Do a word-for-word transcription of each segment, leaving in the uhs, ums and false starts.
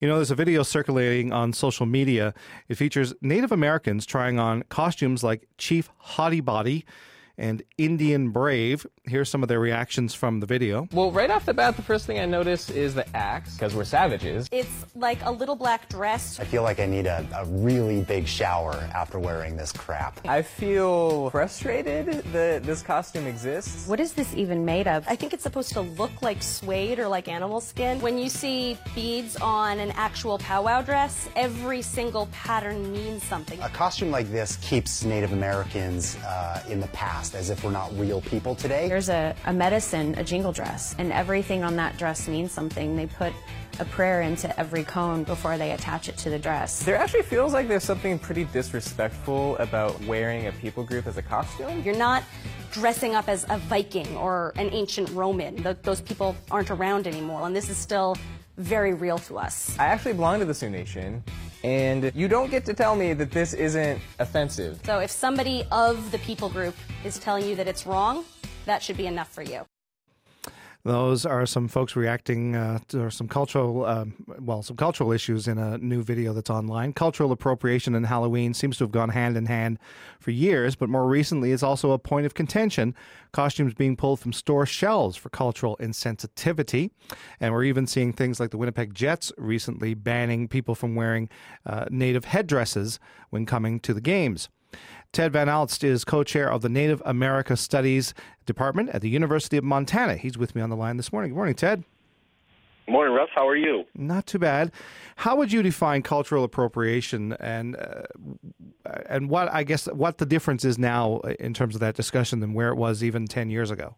You know, there's a video circulating on social media. It features Native Americans trying on costumes like Chief Hottie Body and Indian Brave. Here's some of their reactions from the video. Well, right off the bat, the first thing I notice is the axe, because we're savages. It's like a little black dress. I feel like I need a, a really big shower after wearing this crap. I feel frustrated that this costume exists. What is this even made of? I think it's supposed to look like suede or like animal skin. When you see beads on an actual powwow dress, every single pattern means something. A costume like this keeps Native Americans uh, in the past, as if we're not real people today. There's a, a medicine, a jingle dress, and everything on that dress means something. They put a prayer into every cone before they attach it to the dress. There actually feels like there's something pretty disrespectful about wearing a people group as a costume. You're not dressing up as a Viking or an ancient Roman. Th those people aren't around anymore, and this is still very real to us. I actually belong to the Sioux Nation, and you don't get to tell me that this isn't offensive. So if somebody of the people group is telling you that it's wrong, that should be enough for you. Those are some folks reacting uh, to some cultural, um, well, some cultural issues in a new video that's online. Cultural appropriation and Halloween seems to have gone hand in hand for years, but more recently it's also a point of contention. Costumes being pulled from store shelves for cultural insensitivity. And we're even seeing things like the Winnipeg Jets recently banning people from wearing uh, native headdresses when coming to the games. Ted Van Alst is co-chair of the Native America Studies Department at the University of Montana. He's with me on the line this morning. Good morning, Ted. Good morning, Russ. How are you? Not too bad. How would you define cultural appropriation, and uh, and what I guess what the difference is now in terms of that discussion than where it was even ten years ago?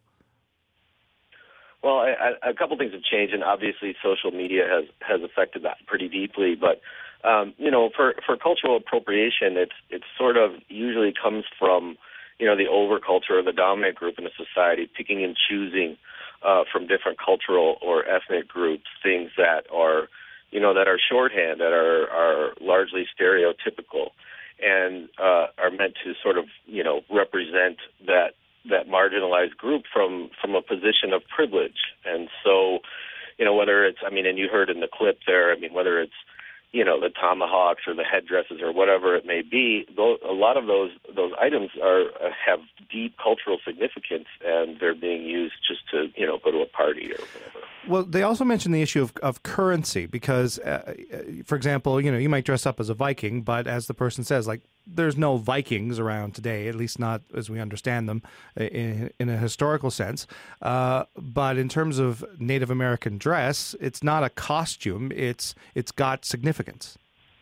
Well, I, I, a couple things have changed, and obviously social media has, has affected that pretty deeply. But um, you know, for, for cultural appropriation, it's it's sort of usually comes from you know the overculture or the dominant group in a society picking and choosing uh, from different cultural or ethnic groups things that are you know that are shorthand, that are are largely stereotypical, and uh, are meant to sort of you know represent that. that marginalized group from, from a position of privilege. And so, you know, whether it's, I mean, and you heard in the clip there, I mean, whether it's, you know, the tomahawks or the headdresses or whatever it may be, those, a lot of those those items are have deep cultural significance, and they're being used just to, you know, go to a party or whatever. Well, they also mentioned the issue of, of currency because, uh, for example, you know, you might dress up as a Viking, but as the person says, like, there's no Vikings around today, at least not as we understand them in, in a historical sense. Uh, but in terms of Native American dress, it's not a costume. It's it's got significance.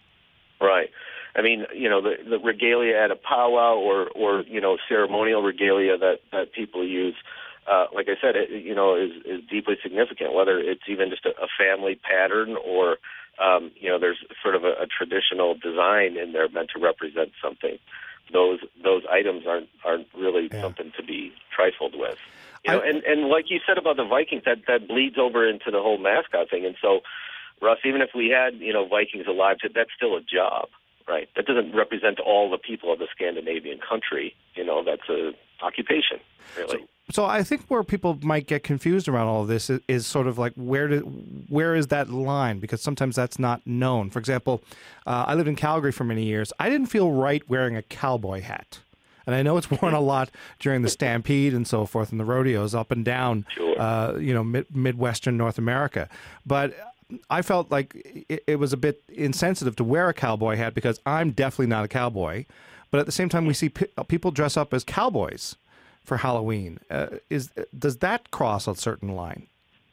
Right. I mean, you know, the, the regalia at a powwow or, or, you know, ceremonial regalia that, that people use, uh, like I said, it, you know, is, is deeply significant, whether it's even just a, a family pattern or, um, you know, there's sort of a, a traditional design in there meant to represent something. Those those items aren't aren't really yeah. something to be trifled with. You know, I, and, and like you said about the Vikings, that, that bleeds over into the whole mascot thing. And so, Russ, even if we had, you know, Vikings alive, that's still a job, right? That doesn't represent all the people of the Scandinavian country. You know, that's a occupation, really. So, so I think where people might get confused around all of this is, is sort of like where do, where is that line? Because sometimes that's not known. For example, uh, I lived in Calgary for many years. I didn't feel right wearing a cowboy hat. And I know it's worn a lot during the Stampede and so forth and the rodeos up and down, sure. uh, you know, mid- Midwestern North America. But I felt like it, it was a bit insensitive to wear a cowboy hat because I'm definitely not a cowboy. But at the same time, we see p- people dress up as cowboys for Halloween. Uh, is does that cross a certain line?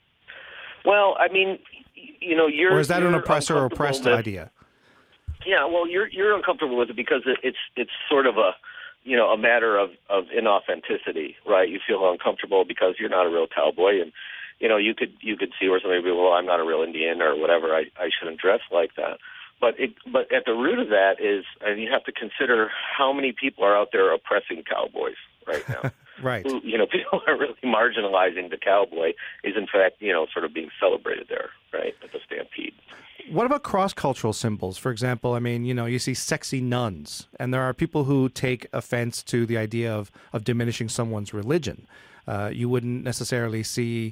Well, I mean, you know, you're or is that an oppressor or oppressed with, idea? Yeah, well, you're you're uncomfortable with it because it, it's it's sort of a you know a matter of of inauthenticity, right? You feel uncomfortable because you're not a real cowboy, and you know you could you could see where somebody would be, well, I'm not a real Indian or whatever. I I shouldn't dress like that. But it, but at the root of that is, and you have to consider how many people are out there oppressing cowboys right now. Right. Who, you know, people are really marginalizing the cowboy is, in fact, you know, sort of being celebrated there, right, at the Stampede. What about cross-cultural symbols? For example, I mean, you know, you see sexy nuns, and there are people who take offense to the idea of, of diminishing someone's religion. Uh, you wouldn't necessarily see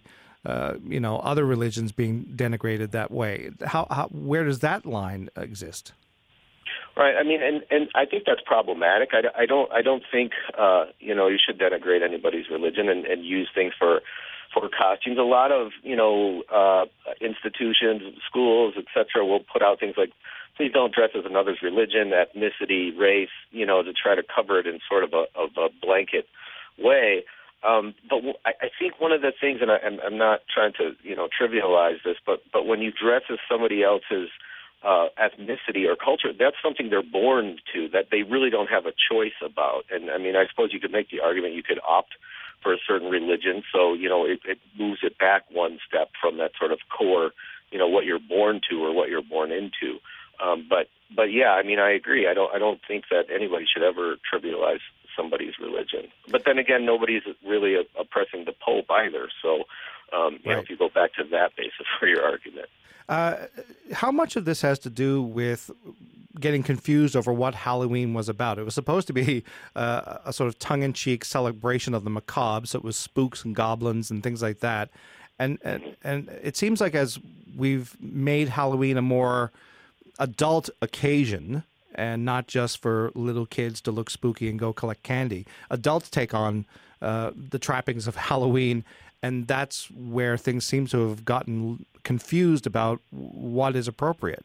uh, you know, other religions being denigrated that way. How, how where does that line exist? Right. I mean, and, and I think that's problematic. I, I don't I don't think uh, you know you should denigrate anybody's religion and, and use things for for costumes. A lot of you know uh, institutions, schools, et cetera, will put out things like, please don't dress as another's religion, ethnicity, race, you know, to try to cover it in sort of a, of a blanket way. Um, but w- I, I think one of the things, and I, I'm, I'm not trying to you know trivialize this, but but when you dress as somebody else's Uh, ethnicity or culture, that's something they're born to, that they really don't have a choice about. And I mean, I suppose you could make the argument you could opt for a certain religion, so you know it, it moves it back one step from that sort of core, you know, what you're born to or what you're born into. Um, but but yeah, I mean, I agree. I don't I don't think that anybody should ever trivialize somebody's religion. But then again, nobody's really oppressing the Pope either. So um, you right. know, if you go back to that basis for your argument. Uh, how much of this has to do with getting confused over what Halloween was about? It was supposed to be uh, a sort of tongue-in-cheek celebration of the macabre, so it was spooks and goblins and things like that. And, and and it seems like as we've made Halloween a more adult occasion and not just for little kids to look spooky and go collect candy, adults take on uh, the trappings of Halloween, and that's where things seem to have gotten confused about what is appropriate.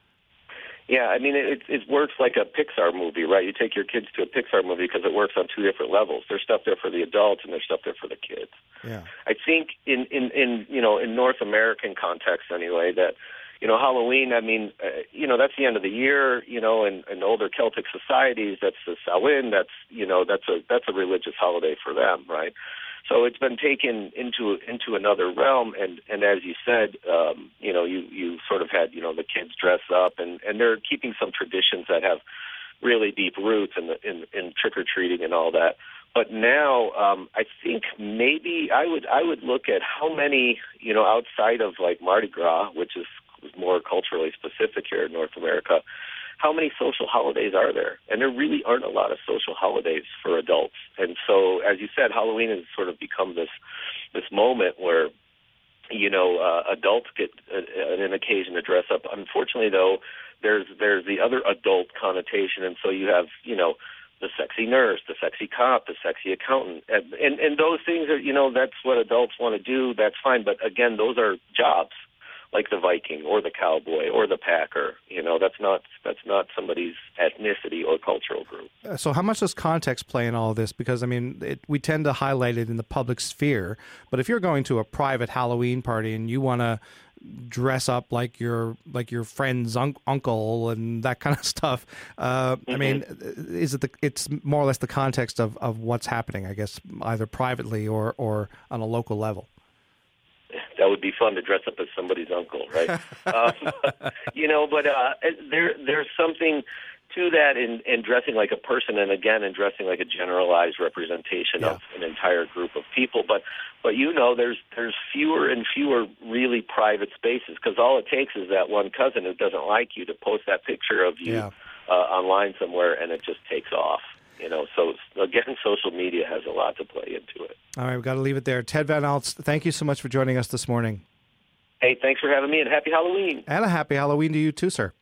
Yeah, I mean, it, it works like a Pixar movie, right? You take your kids to a Pixar movie because it works on two different levels. There's stuff there for the adults and there's stuff there for the kids. Yeah. I think in, in, in you know, in North American context anyway, that, you know, Halloween, I mean, uh, you know, that's the end of the year, you know, in, in older Celtic societies, that's the Samhain, that's, you know, that's a, that's a religious holiday for them, right? So it's been taken into into another realm, and, and as you said, um, you know, you, you sort of had, you know, the kids dress up, and, and they're keeping some traditions that have really deep roots in, the, in, in trick-or-treating and all that. But now um, I think maybe I would I would look at how many, you know, outside of like Mardi Gras, which is more culturally specific here in North America, how many social holidays are there? And there really aren't a lot of social holidays for adults. And so, as you said, Halloween has sort of become this this moment where, you know, uh, adults get a, an occasion to dress up. Unfortunately, though, there's there's the other adult connotation, and so you have, you know, the sexy nurse, the sexy cop, the sexy accountant, and and, and those things are, you know, that's what adults want to do. That's fine, but again, those are jobs. Like the Viking or the cowboy or the Packer, you know, that's not that's not somebody's ethnicity or cultural group. So how much does context play in all of this? Because, I mean, it, we tend to highlight it in the public sphere, but if you're going to a private Halloween party and you want to dress up like your like your friend's un- uncle and that kind of stuff, uh, mm-hmm. I mean, is it the, it's more or less the context of, of what's happening, I guess, either privately or, or on a local level? That would be fun to dress up as somebody's uncle, right? um, you know, but uh, there there's something to that in, in dressing like a person, and again, in dressing like a generalized representation yeah. of an entire group of people. But but you know, there's there's fewer and fewer really private spaces, because all it takes is that one cousin who doesn't like you to post that picture of you yeah. uh, online somewhere, and it just takes off. You know, so again, social media has a lot to play into it. All right, we've got to leave it there. Ted Van Alst, thank you so much for joining us this morning. Hey, thanks for having me, and happy Halloween. And a happy Halloween to you too, sir.